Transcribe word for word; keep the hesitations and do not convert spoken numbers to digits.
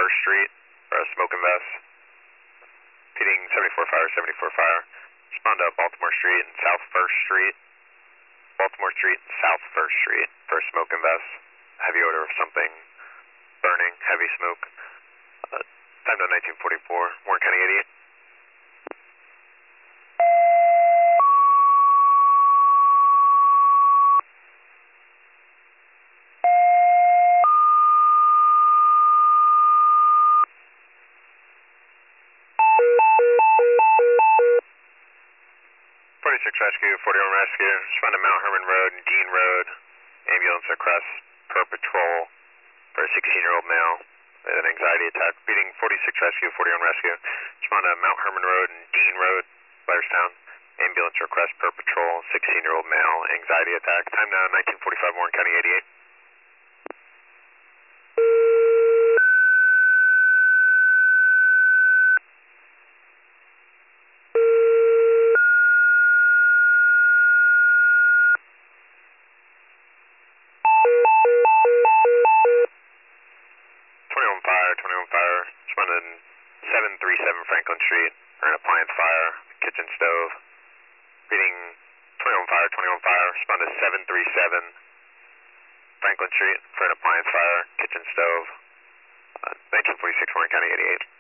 First Street for a smoke and vest. Repeating seventy-four fire, seventy-four fire. Respond to Baltimore Street and South First Street. Baltimore Street and South First Street for a smoke and vest. Heavy odor of something burning, heavy smoke. Uh, time to nineteen forty-four, Warren County eighty-eight. forty-six Rescue, forty-one Rescue, respond to Mount Herman Road and Dean Road. Ambulance request per patrol for a sixteen-year-old male with an anxiety attack. Repeating forty-six Rescue, forty-one Rescue, respond to Mount Herman Road and Dean Road, Blairstown. Ambulance request per patrol, sixteen-year-old male, anxiety attack. Time now nineteen forty-five, Warren County eighty-eight. twenty-one fire, twenty-one fire, responded seven thirty-seven Franklin Street for an appliance fire, kitchen stove. Reading twenty-one fire, twenty-one fire, responded seven thirty-seven Franklin Street for an appliance fire, kitchen stove. Uh, nineteen forty-six Warren County eighty-eight.